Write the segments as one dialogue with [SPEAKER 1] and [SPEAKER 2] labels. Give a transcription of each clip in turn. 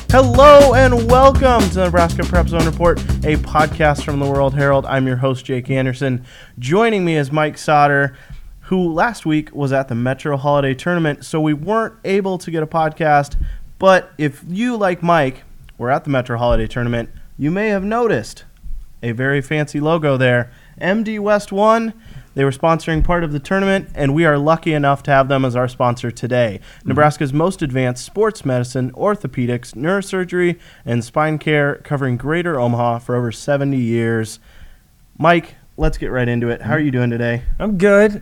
[SPEAKER 1] Hello and welcome to the Nebraska Prep Zone Report, a podcast from the World Herald. I'm your host, Jake Anderson. Joining me is Mike Sauter, who last week was at the Metro Holiday Tournament, so we weren't able to get a podcast. But if you, like Mike, were at the Metro Holiday Tournament, you may have noticed a very fancy logo there. MD West won. They were sponsoring part of the tournament, and we are lucky enough to have them as our sponsor today. Nebraska's most advanced sports medicine, orthopedics, neurosurgery, and spine care, covering Greater Omaha for over 70 years. Mike, let's get right into it. How are you doing today?
[SPEAKER 2] I'm good.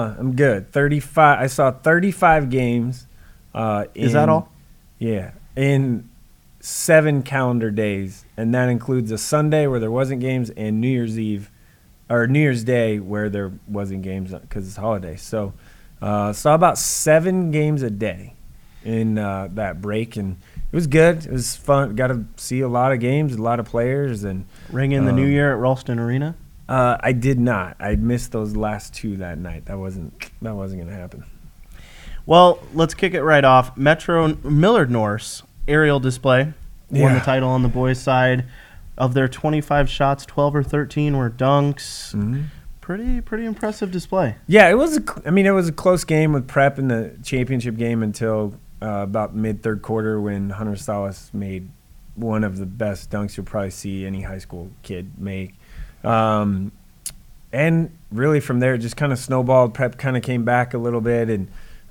[SPEAKER 2] 35. I saw 35 games.
[SPEAKER 1] Is that all?
[SPEAKER 2] Yeah, in 7 calendar days, and that includes a Sunday where there wasn't games and New Year's Eve. Or New Year's Day where there wasn't games because it's holiday. So saw about 7 games a day in that break, and it was good. It was fun. Got to see a lot of games, a lot of players. And
[SPEAKER 1] Ring in the new year at Ralston Arena?
[SPEAKER 2] I did not. I missed those last 2 that night. That wasn't going to happen.
[SPEAKER 1] Well, let's kick it right off. Metro Millard Norse aerial display won the title on the boys' side. Of their 25 shots, 12 or 13 were dunks. Mm-hmm. Pretty impressive display.
[SPEAKER 2] Yeah, it was a close game with Prep in the championship game until about mid-third quarter when Hunter Salas made one of the best dunks you'll probably see any high school kid make. And really from there, it just kind of snowballed. Prep kind of came back a little bit. And,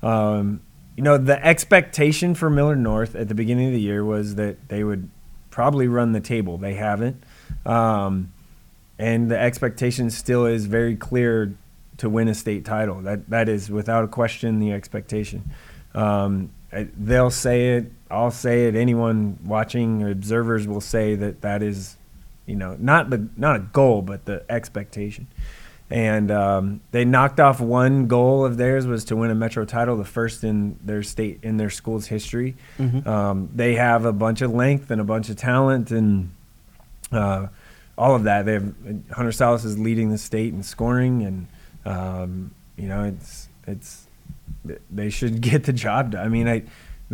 [SPEAKER 2] the expectation for Millard North at the beginning of the year was that they would probably run the table. They haven't. And the expectation still is very clear to win a state title. That is without a question the expectation. They'll say it. I'll say it. Anyone watching or observers will say that is, not a goal, but the expectation. And they knocked off one goal of theirs was to win a Metro title, the first in their state, in their school's history. Mm-hmm. They have a bunch of length and a bunch of talent and all of that. They have Hunter Salas is leading the state in scoring, and it's they should get the job done. I mean,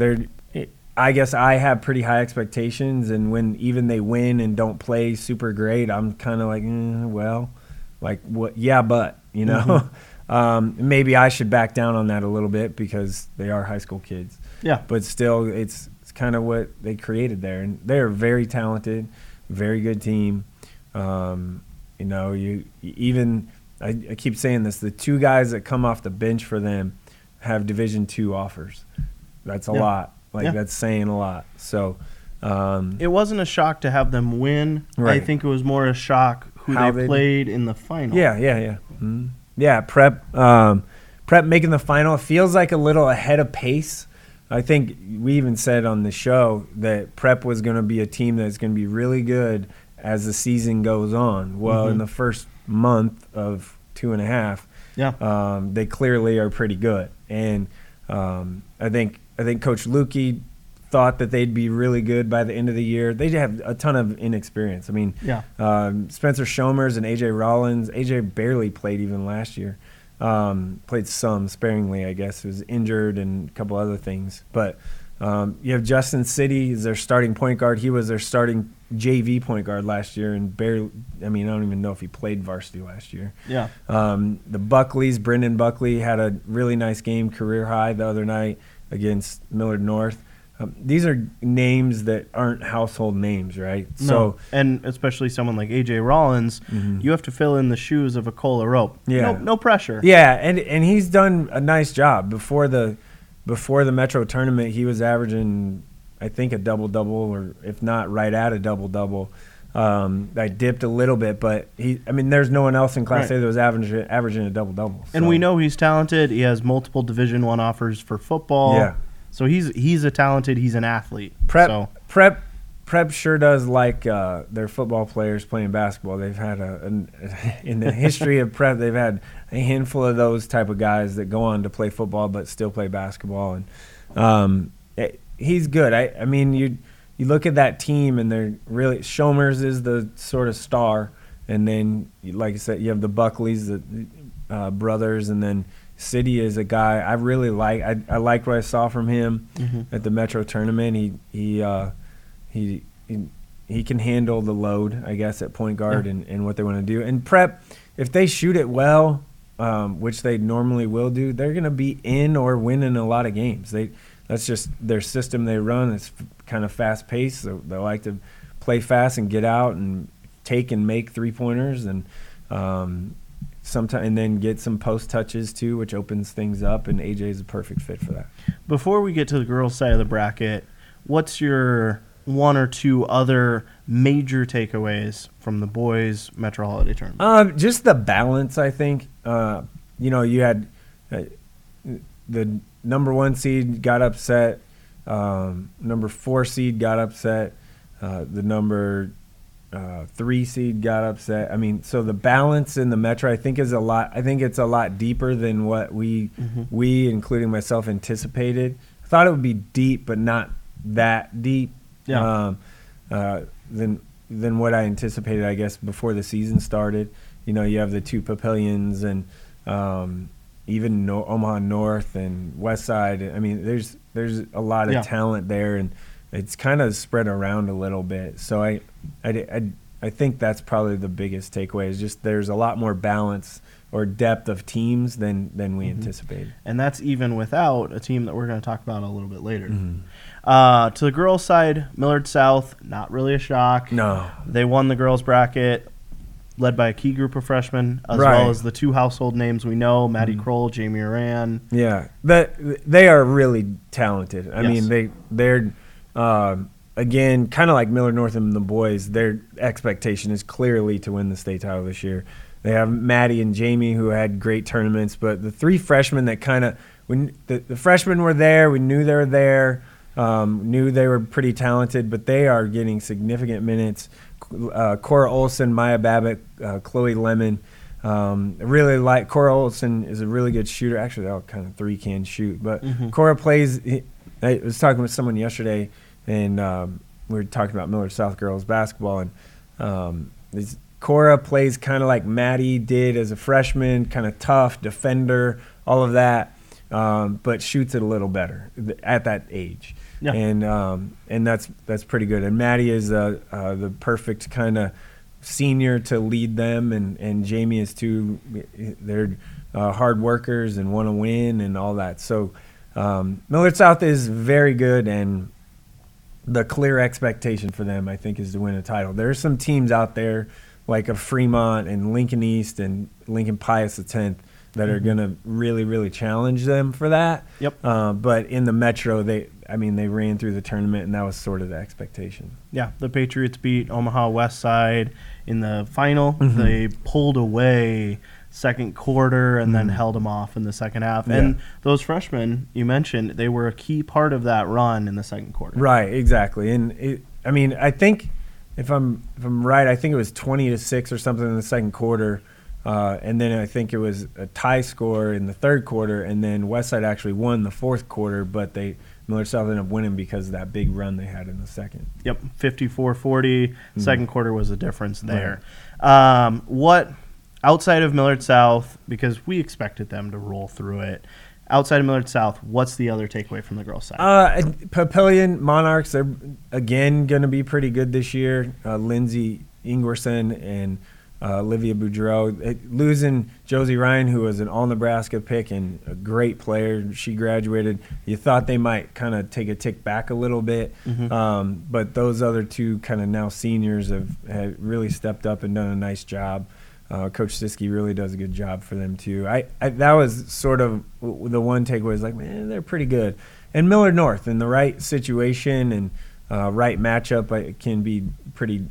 [SPEAKER 2] I guess I have pretty high expectations, and when even they win and don't play super great, I'm kind of like, well. Like what? Yeah, but mm-hmm. Maybe I should back down on that a little bit because they are high school kids. Yeah, but still, it's kind of what they created there, and they're a very talented, very good team. I keep saying this: the 2 guys that come off the bench for them have Division II offers. That's a lot. That's saying a lot. So
[SPEAKER 1] it wasn't a shock to have them win. Right. I think it was more a shock who they played in the final.
[SPEAKER 2] Yeah. Mm-hmm. Yeah, Prep making the final. It feels like a little ahead of pace. I think we even said on the show that Prep was going to be a team that's going to be really good as the season goes on. Well, in the first month of 2.5, they clearly are pretty good. And I think Coach Lukey thought that they'd be really good by the end of the year. They have a ton of inexperience. I mean, Spencer Shomers and A.J. Rollins. A.J. barely played even last year. Played some sparingly, I guess. Was injured and a couple other things. But you have Justin City as their starting point guard. He was their starting JV point guard last year and barely – I don't even know if he played varsity last year. Yeah. The Buckleys, Brendan Buckley had a really nice game, career high the other night against Millard North. These are names that aren't household names, right?
[SPEAKER 1] No. So, and especially someone like A.J. Rollins, you have to fill in the shoes of a Cola Rope. Yeah. No pressure.
[SPEAKER 2] Yeah, and he's done a nice job. Before the Metro tournament, he was averaging, I think, a double-double, or if not, right at a double-double. I dipped a little bit, but there's no one else in Class A that was averaging a double-double. So.
[SPEAKER 1] And we know he's talented. He has multiple Division I offers for football. Yeah. So he's an athlete.
[SPEAKER 2] Prep sure does like their football players playing basketball. They've had in the history of Prep, they've had a handful of those type of guys that go on to play football but still play basketball. And he's good. You look at that team and they're really – Shomers is the sort of star. And then, like I said, you have the Buckleys, the brothers, and then – City is a guy I really like. I like what I saw from him at the Metro tournament. he can handle the load, I guess, at point guard and what they want to do. And Prep, if they shoot it well, which they normally will do, they're going to be in or winning a lot of games. That's just their system they run. It's kind of fast-paced. So they like to play fast and get out and take and make three-pointers and and then get some post touches too, which opens things up, and AJ is a perfect fit for that.
[SPEAKER 1] Before we get to the girls' side of the bracket, what's your one or two other major takeaways from the boys' Metro Holiday Tournament?
[SPEAKER 2] Just the balance, I think. You had the number 1 seed got upset, number 4 seed got upset, the number 3 seed got upset. I mean, so the balance in the Metro, I think, is a lot. I think it's a lot deeper than what we, including myself, anticipated. I thought it would be deep, but not that deep.
[SPEAKER 1] Yeah.
[SPEAKER 2] Than what I anticipated, I guess, before the season started. You have the 2 Papillions and even Omaha North and West Side. I mean, there's a lot of talent there, and it's kind of spread around a little bit. So I think that's probably the biggest takeaway, is just there's a lot more balance or depth of teams than we anticipated.
[SPEAKER 1] And that's even without a team that we're going to talk about a little bit later. To the girls' side, Millard South, not really a shock.
[SPEAKER 2] No.
[SPEAKER 1] They won the girls' bracket, led by a key group of freshmen, as well as the 2 household names we know, Maddie Kroll, Jamie Oran.
[SPEAKER 2] Yeah, they are really talented. I mean, they're again, kind of like Millard North and the boys, their expectation is clearly to win the state title this year. They have Maddie and Jamie, who had great tournaments, but the 3 freshmen that kind of – when the freshmen were there, we knew they were there, knew they were pretty talented, but they are getting significant minutes. Cora Olson, Maya Babbitt, Chloe Lemon. Really like Cora Olson is a really good shooter. Actually, they all kind of 3 can shoot, but Cora plays – I was talking with someone yesterday, and we were talking about Millard South girls basketball, and Cora plays kind of like Maddie did as a freshman, kind of tough, defender, all of that, but shoots it a little better at that age. Yeah. And that's pretty good. And Maddie is the perfect kind of senior to lead them, and Jamie is too. They're hard workers and want to win and all that. So Millard South is very good, and the clear expectation for them, I think, is to win a title. There are some teams out there like a Fremont and Lincoln East and Lincoln Pius X that are going to really, really challenge them for that.
[SPEAKER 1] Yep.
[SPEAKER 2] But in the Metro, they ran through the tournament, and that was sort of the expectation.
[SPEAKER 1] Yeah, the Patriots beat Omaha West Side in the final. They pulled away second quarter and then held them off in the second half. Yeah. And those freshmen you mentioned, they were a key part of that run in the second quarter.
[SPEAKER 2] Right, exactly. And I think if I'm right, I think it was 20-6 or something in the second quarter. And then I think it was a tie score in the third quarter, and then Westside actually won the fourth quarter, but Millard South ended up winning because of that big run they had in the second.
[SPEAKER 1] Yep, 54-40. Second quarter was the difference there. Right. What, outside of Millard South, because we expected them to roll through it, outside of Millard South, what's the other takeaway from the girls' side?
[SPEAKER 2] Papillion Monarchs, they're, again, going to be pretty good this year. Lindsay Ingwerson and Olivia Boudreau. Losing Josie Ryan, who was an All-Nebraska pick and a great player. She graduated. You thought they might kind of take a tick back a little bit. But those other 2 kind of now seniors have really stepped up and done a nice job. Coach Siski really does a good job for them, too. That was sort of the one takeaway is like, man, they're pretty good. And Millard North, in the right situation and right matchup, can be pretty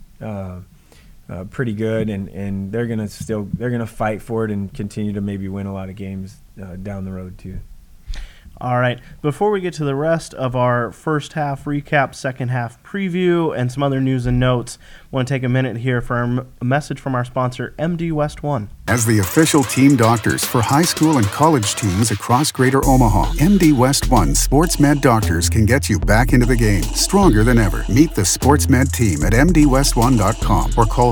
[SPEAKER 2] good, and they're gonna fight for it and continue to maybe win a lot of games down the road too.
[SPEAKER 1] All right. Before we get to the rest of our first half recap, second half preview, and some other news and notes, I want to take a minute here for a message from our sponsor, MD West One.
[SPEAKER 3] As the official team doctors for high school and college teams across Greater Omaha, MD West One Sports Med Doctors can get you back into the game, stronger than ever. Meet the Sports Med team at mdwest1.com or call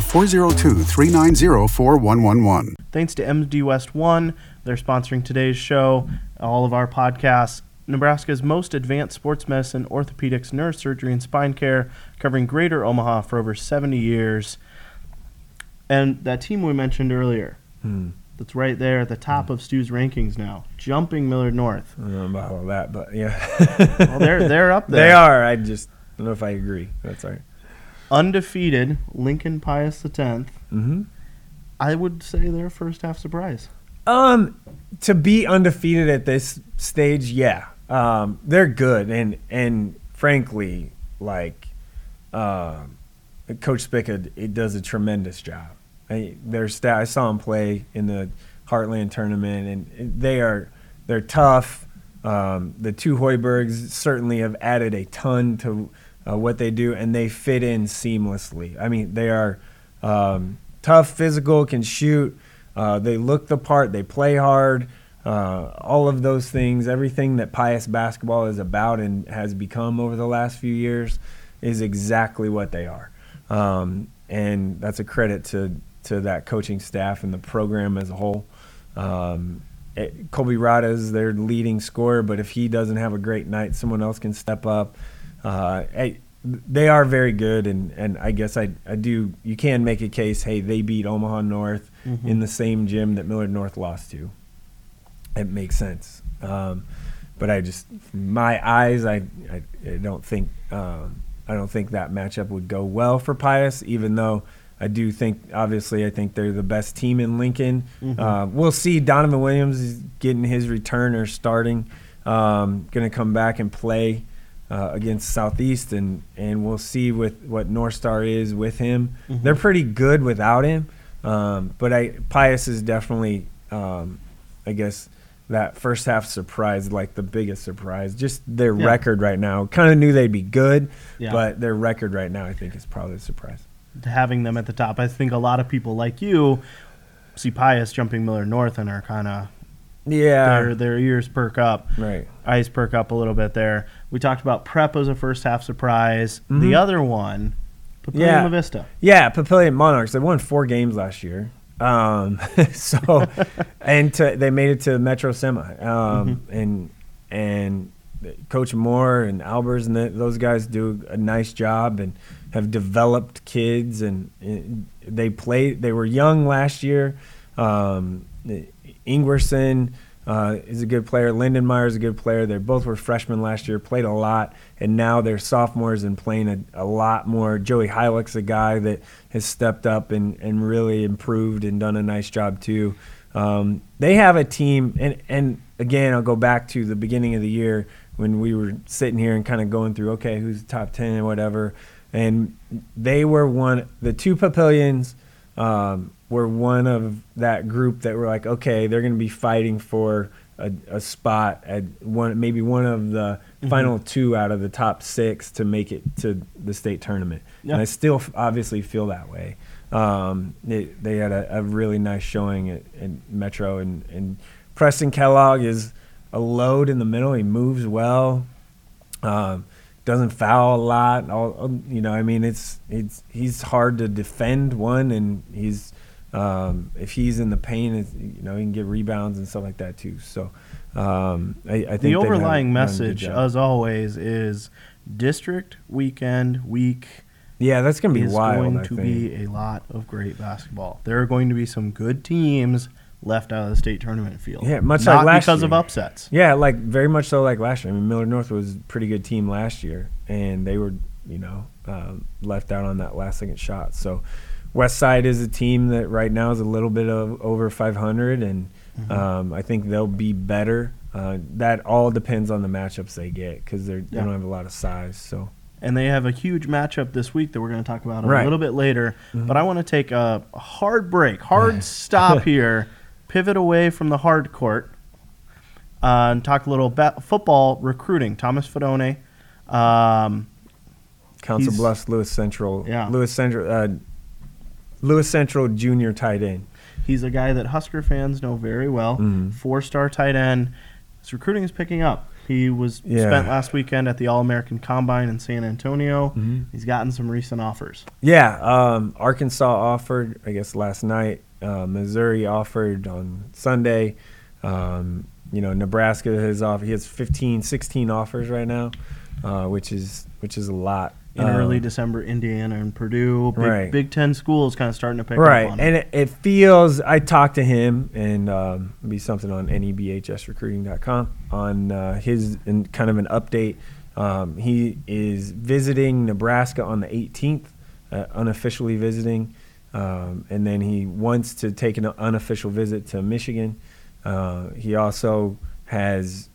[SPEAKER 3] 402-390-4111.
[SPEAKER 1] Thanks to MD West One. They're sponsoring today's show, all of our podcasts, Nebraska's most advanced sports medicine, orthopedics, neurosurgery, and spine care, covering Greater Omaha for over 70 years. And that team we mentioned earlier, that's right there at the top of Stu's rankings now, jumping Millard North.
[SPEAKER 2] I don't know about all that, but yeah.
[SPEAKER 1] Well, they're up there.
[SPEAKER 2] They are. I just don't know if I agree. That's all right.
[SPEAKER 1] Undefeated Lincoln Pius X.
[SPEAKER 2] Mm-hmm.
[SPEAKER 1] I would say they're first half surprise.
[SPEAKER 2] To be undefeated at this stage, yeah. They're good, and frankly, like Coach Spica, it does a tremendous job. I saw him play in the Heartland tournament, and they're tough. The two Hoibergs certainly have added a ton to what they do, and they fit in seamlessly. I mean, they are tough, physical, can shoot. They look the part. They play hard. All of those things, everything that Pius basketball is about and has become over the last few years is exactly what they are. And that's a credit to that coaching staff and the program as a whole. Colby Rada is their leading scorer, but if he doesn't have a great night, someone else can step up. They are very good, and I guess I do. You can make a case, hey, they beat Omaha North in the same gym that Millard North lost to. It makes sense. But I just, my eyes, I don't think that matchup would go well for Pius, even though I do think, obviously, I think they're the best team in Lincoln. We'll see. Donovan Williams is getting his return or starting. Going to come back and play against Southeast, and we'll see with what North Star is with him. They're pretty good without him, but Pius is definitely, I guess, that first half surprise, like the biggest surprise. Just their record right now. Kind of knew they'd be good, but their record right now, I think, is probably a surprise.
[SPEAKER 1] Having them at the top, I think a lot of people like you see Pius jumping Millard North and are kind of their ears perk up,
[SPEAKER 2] right?
[SPEAKER 1] Eyes perk up a little bit there. We talked about Prep as a first half surprise. The other one, Papillion Vista.
[SPEAKER 2] Yeah, Papillion Monarchs. They won 4 games last year. So and they made it to Metro Semi. And Coach Moore and Albers and those guys do a nice job and have developed kids, and they were young last year. Ingwerson is a good player. Lindenmeyer is a good player. They both were freshmen last year, played a lot, and now they're sophomores and playing a lot more. Joey Heileck's a guy that has stepped up and really improved and done a nice job too. They have a team, and again, I'll go back to the beginning of the year when we were sitting here and kind of going through, okay, who's the top 10 and whatever, and they were the two Papillions were one of that group that were like, okay, they're going to be fighting for a spot at maybe one of the final 2 out of the top 6 to make it to the state tournament. Yeah. And I still obviously feel that way. They had a really nice showing at Metro, and Preston Kellogg is a load in the middle. He moves well, doesn't foul a lot. I mean, he's hard to defend and he's if he's in the paint, he can get rebounds and stuff like that too. So I think
[SPEAKER 1] the overlying message, as always, is district weekend week.
[SPEAKER 2] Yeah, that's going to be wild.
[SPEAKER 1] Going to be a lot of great basketball. There are going to be some good teams left out of the state tournament field.
[SPEAKER 2] Yeah, much like last year.
[SPEAKER 1] Not because of upsets.
[SPEAKER 2] Yeah, like very much so like last year. I mean, Millard North was a pretty good team last year, and they were, left out on that last-second shot. So West Side is a team that right now is a little bit of over 500, and I think they'll be better. That all depends on the matchups they get because they don't have a lot of size. So.
[SPEAKER 1] And they have a huge matchup this week that we're going to talk about a little bit later. But I want to take a hard break, stop here, pivot away from the hard court, and talk a little football recruiting. Thomas Fedone.
[SPEAKER 2] Council Bluffs, Lewis Central. Yeah. Lewis Central junior tight end.
[SPEAKER 1] He's a guy that Husker fans know very well. 4-star tight end. His recruiting is picking up. He was spent last weekend at the All-American Combine in San Antonio. He's gotten some recent offers.
[SPEAKER 2] Yeah, Arkansas offered, I guess, last night. Missouri offered on Sunday. Nebraska he has 15, 16 offers right now, which is a lot.
[SPEAKER 1] In early December, Indiana and Purdue, Big Ten schools kind of starting to pick up on
[SPEAKER 2] and it feels, I talked to him, and it'll be something on nebhsrecruiting.com on his kind of an update. He is visiting Nebraska on the 18th, unofficially visiting, and then he wants to take an unofficial visit to Michigan. He also has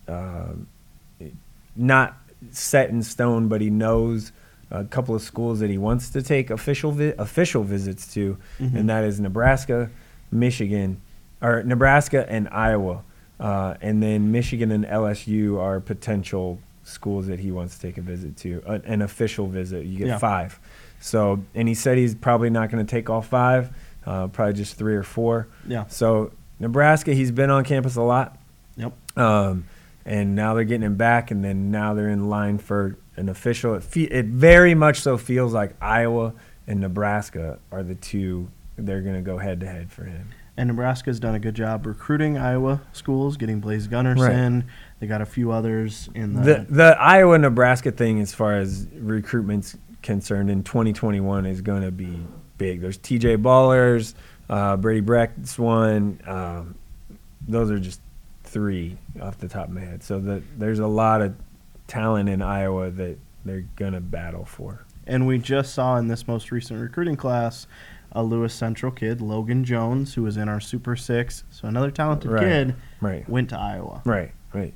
[SPEAKER 2] not set in stone, but he knows a couple of schools that he wants to take official visits to, and that is Nebraska, Michigan, or Nebraska and Iowa, and then Michigan and LSU are potential schools that he wants to take a visit to, an official visit. You get 5. So, and he said he's probably not going to take all 5, probably just 3 or 4. Yeah. So Nebraska, he's been on campus a lot.
[SPEAKER 1] Yep.
[SPEAKER 2] And now they're getting him back, and then now they're in line for an official. It very much so feels like Iowa and Nebraska are the two. They're going to go head-to-head for him.
[SPEAKER 1] And Nebraska's done a good job recruiting Iowa schools, getting Blaise Gunnerson. They got a few others in
[SPEAKER 2] the Iowa-Nebraska thing as far as recruitment's concerned in 2021 is going to be big. There's TJ Ballers, Brady Brecht's one. Those are just 3 off the top of my head. So there's a lot of talent in Iowa that they're going to battle for.
[SPEAKER 1] And we just saw in this most recent recruiting class a Lewis Central kid, Logan Jones, who was in our Super 6. So another talented kid went to Iowa.
[SPEAKER 2] Right.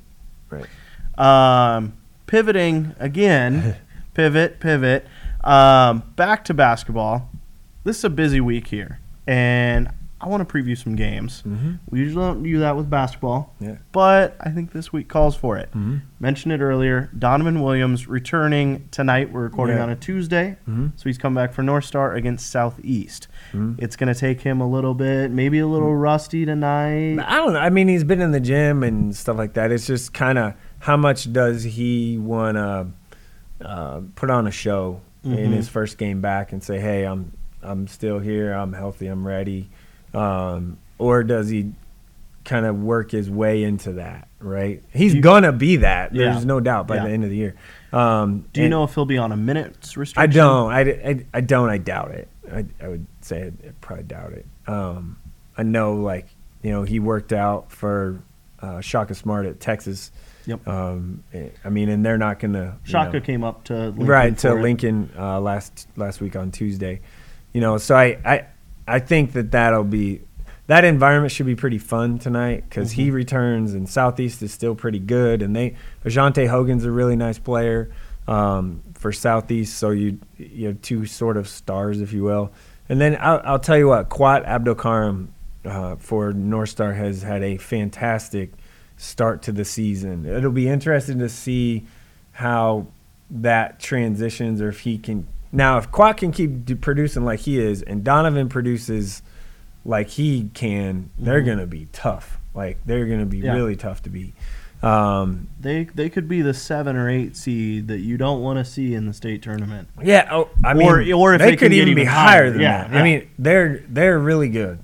[SPEAKER 1] Pivoting again, pivot. Back to basketball. This is a busy week here, and I want to preview some games. We usually don't do that with basketball, but I think this week calls for it. Mentioned it earlier, Donovan Williams returning tonight. We're recording on a Tuesday, so he's come back for North Star against Southeast. It's going to take him a little bit, maybe a little rusty tonight.
[SPEAKER 2] I don't know. I mean, he's been in the gym and stuff like that. It's just kind of how much does he want to put on a show in his first game back and say, hey, I'm still here, I'm healthy, I'm ready. Or does he kind of work his way into that, right? He's going to be that. There's no doubt by the end of the year.
[SPEAKER 1] Do you know if he'll be on a minutes restriction?
[SPEAKER 2] I don't. I don't. I doubt it. I would say I probably doubt it. I know, he worked out for Shaka Smart at Texas.
[SPEAKER 1] Yep.
[SPEAKER 2] I mean, and they're not going to.
[SPEAKER 1] Shaka came up to Lincoln.
[SPEAKER 2] Lincoln last week on Tuesday. So I think that'll be that environment should be pretty fun tonight because he returns and Southeast is still pretty good, and Ajante Hogan's a really nice player for Southeast, so you have 2 sort of stars, if you will. And then I'll tell you what, Kwat Abdelkarim for North Star has had a fantastic start to the season. It'll be interesting to see how that transitions, or if he can. Now, if Kwat can keep producing like he is, and Donovan produces like he can, they're going to be tough. They're going to be really tough to beat.
[SPEAKER 1] They could be the 7 or 8 seed that you don't want to see in the state tournament.
[SPEAKER 2] Yeah, or if they could even be higher than that.
[SPEAKER 1] Yeah.
[SPEAKER 2] I mean, they're really good.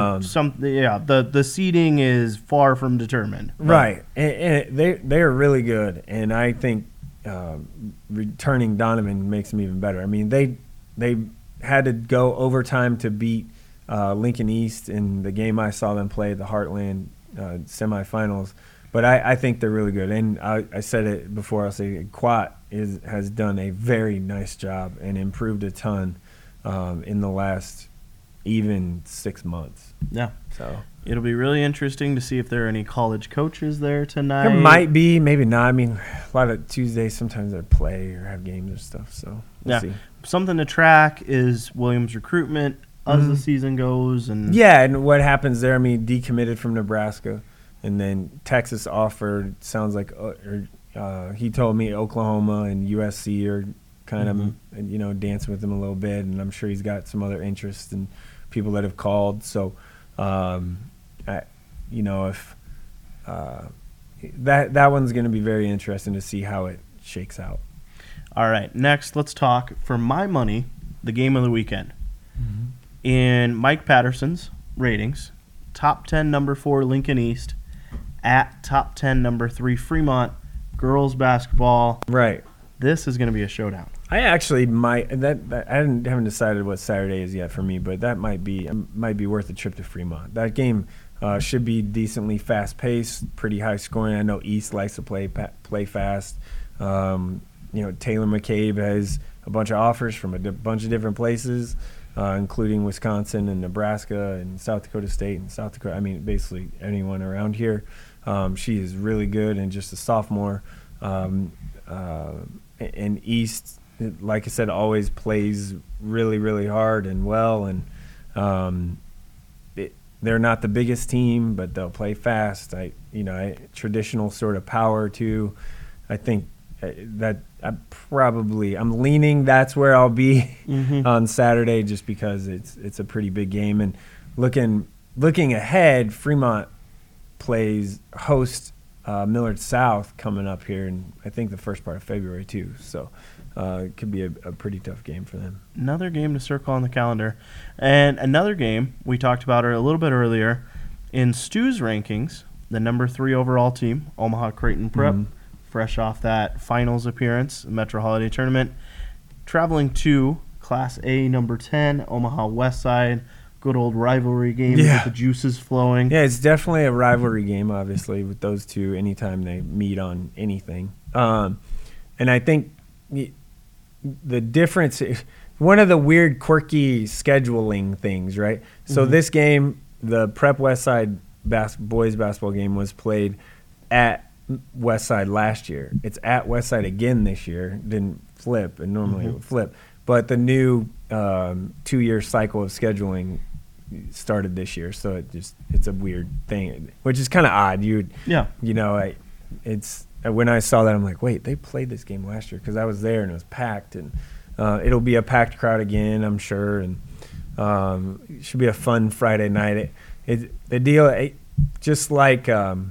[SPEAKER 1] The seeding is far from determined.
[SPEAKER 2] Right, and they're really good, and I think returning Donovan makes them even better. I mean, they had to go overtime to beat Lincoln East in the game I saw them play, the Heartland semifinals. But I think they're really good. And I said it before, I'll say it, Kwat has done a very nice job and improved a ton in the last even 6 months.
[SPEAKER 1] Yeah.
[SPEAKER 2] So
[SPEAKER 1] it'll be really interesting to see if there are any college coaches there tonight.
[SPEAKER 2] There might be, maybe not. I mean, a lot of Tuesdays sometimes they play or have games or stuff. So we'll see. Something
[SPEAKER 1] to track is Williams' recruitment as the season goes. And
[SPEAKER 2] what happens there. I mean, decommitted from Nebraska. And then Texas offered, sounds like, he told me Oklahoma and USC are kind of, dancing with him a little bit. And I'm sure he's got some other interests and people that have called. So, if that one's going to be very interesting to see how it shakes out.
[SPEAKER 1] All right, next let's talk, for my money, the game of the weekend. In Mike Patterson's ratings, top 10, number 4, Lincoln East, at top 10, number 3 Fremont girls basketball.
[SPEAKER 2] Right.
[SPEAKER 1] This is going to be a showdown.
[SPEAKER 2] I actually might haven't decided what Saturday is yet for me, but that might be worth a trip to Fremont. That game should be decently fast paced, pretty high scoring. I know East likes to play fast. Taylor McCabe has a bunch of offers from a bunch of different places, including Wisconsin and Nebraska and South Dakota State and South Dakota. I mean, basically anyone around here. She is really good and just a sophomore. And East, like I said, always plays really, really hard and well. And they're not the biggest team, but they'll play fast. Traditional sort of power too. I think that I'm leaning that's where I'll be on Saturday, just because it's a pretty big game. And looking ahead, Fremont plays host Millard South coming up here in, I think, the first part of February too. So it could be a pretty tough game for them.
[SPEAKER 1] Another game to circle on the calendar. And another game we talked about a little bit earlier in Stu's rankings, the number 3 overall team, Omaha Creighton Prep, fresh off that finals appearance, Metro Holiday Tournament, traveling to Class A number 10, Omaha Westside. Good old rivalry game with the juices flowing.
[SPEAKER 2] Yeah, it's definitely a rivalry game, obviously, with those two anytime they meet on anything. And I think the difference, one of the weird, quirky scheduling things, right? So this game, the Prep Westside boys basketball game, was played at Westside last year. It's at Westside again this year. Didn't flip, and normally it would flip. But the new 2-year cycle of scheduling started this year, so it's a weird thing, which is kind of odd. When I saw that, I'm like, wait, they played this game last year, because I was there and it was packed, and it'll be a packed crowd again, I'm sure, and it should be a fun Friday night. Just like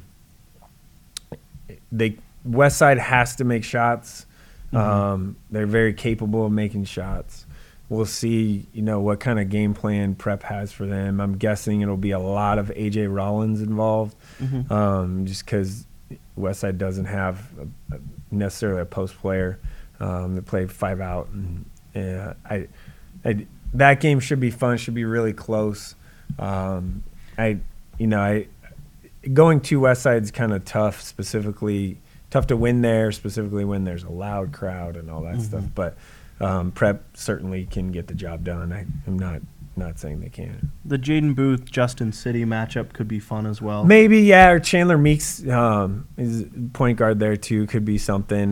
[SPEAKER 2] Westside has to make shots. They're very capable of making shots. We'll see, what kind of game plan Prep has for them. I'm guessing it'll be a lot of A.J. Rollins involved, just because Westside doesn't have necessarily a post player. They play 5 out. And that game should be fun, should be really close. Going to Westside's kind of tough, tough to win there, specifically when there's a loud crowd and all that stuff. But Prep certainly can get the job done. I'm not saying they can't.
[SPEAKER 1] The Jaden Booth, Justin City matchup could be fun as well.
[SPEAKER 2] Maybe, yeah, or Chandler Meeks is point guard there too, could be something.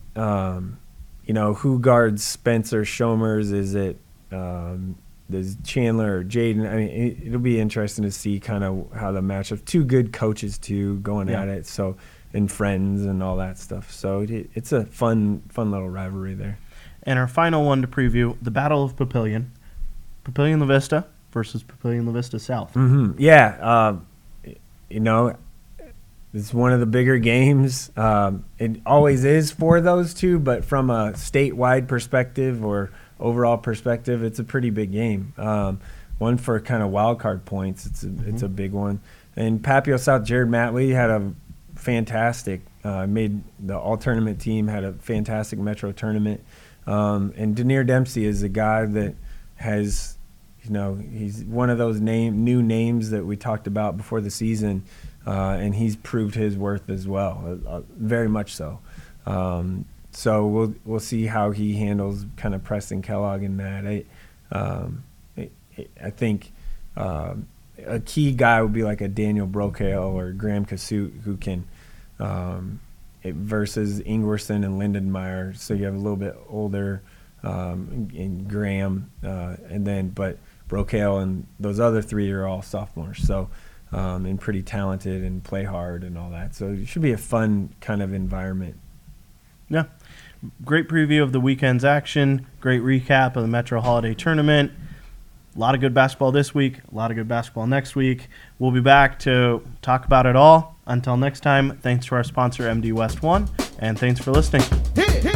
[SPEAKER 2] Who guards Spencer Shomers? Is it does Chandler or Jaden? I mean, it'll be interesting to see kind of how the matchup. 2 good coaches too going at it, so, and friends and all that stuff. So it's a fun little rivalry there.
[SPEAKER 1] And our final one to preview, the Battle of Papillion. Papillion La Vista versus Papillion La Vista South.
[SPEAKER 2] Yeah, it's one of the bigger games. It always is for those two, but from a statewide perspective or overall perspective, it's a pretty big game. One for kind of wild card points, it's a big one. And Papio South, Jared Matley had a fantastic, made the all-tournament team, had a fantastic Metro tournament. And Denier Dempsey is a guy that has, he's one of those new names that we talked about before the season, and he's proved his worth as well, very much so. So we'll see how he handles kind of Preston Kellogg in that. I think a key guy would be like a Daniel Brokale or Graham Kasut, who can versus Ingwerson and Lindenmeyer. So you have a little bit older in Graham, but Brokale and those other 3 are all sophomores. So and pretty talented and play hard and all that. So it should be a fun kind of environment.
[SPEAKER 1] Yeah. Great preview of the weekend's action. Great recap of the Metro Holiday Tournament. A lot of good basketball this week. A lot of good basketball next week. We'll be back to talk about it all. Until next time, thanks to our sponsor, MD West One, and thanks for listening.